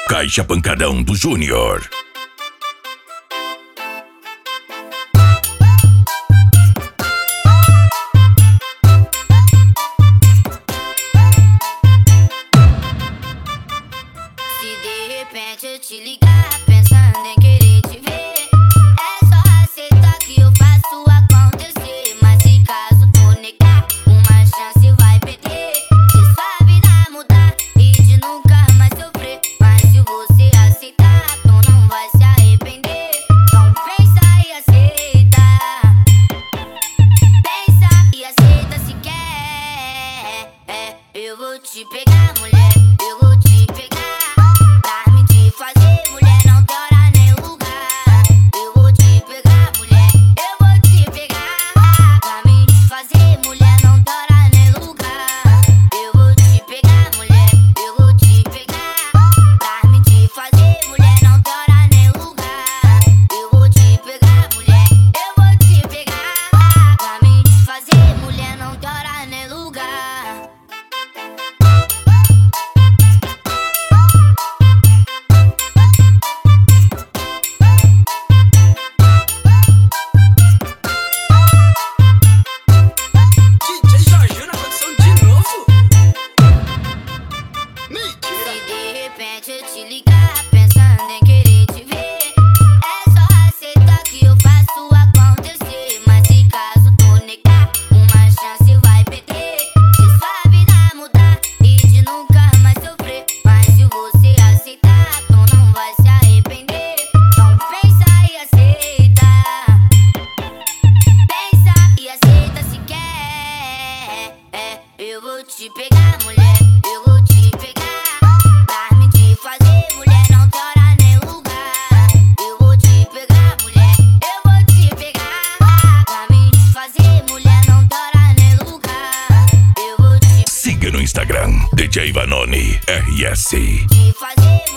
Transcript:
Caixa Pancadão do Júnior. Se de repente eu te ligar pensando em querer te ver, é só aceitar que eu faço acontecer. Mas se caso tu negar, uma chance vai perder de sua vida mudar e de nunca mais sofrer. Mas se você aceitar, tu não vai se arrepender. Então pensa e aceita. Pensa e aceita se quer. Eu vou te pegar, mulher, eu vou te pegar. Pra me te fazer, mulher, não tem hora nem lugar. Eu vou te pegar, mulher, eu vou te pegar. Pra me te fazer, mulher, não tem hora nem lugar. Eu vou te pegar, mulher, eu vou te pegar. Pra me te fazer, mulher, não tem hora nem lugar. Eu vou te pegar, mulher, eu vou te pegar. Pra me te fazer, mulher, não tem hora nem lugar. Eu te ligar pensando em querer te ver, é só aceitar que eu faço acontecer. Mas se caso tu negar, uma chance vai perder de sua vida mudar e de nunca mais sofrer. Mas se você aceitar, tu não vai se arrepender. Então pensa e aceita. Pensa e aceita se quer. Eu vou te pegar, mulher, eu vou te pegar. Fazer, mulher, não tem hora nem lugar. Eu vou te pegar, mulher, eu vou te pegar. Pra mim te fazer, mulher, não tem hora nem lugar. Eu vou te Siga no Instagram, DJ Vanoni RS. fazer,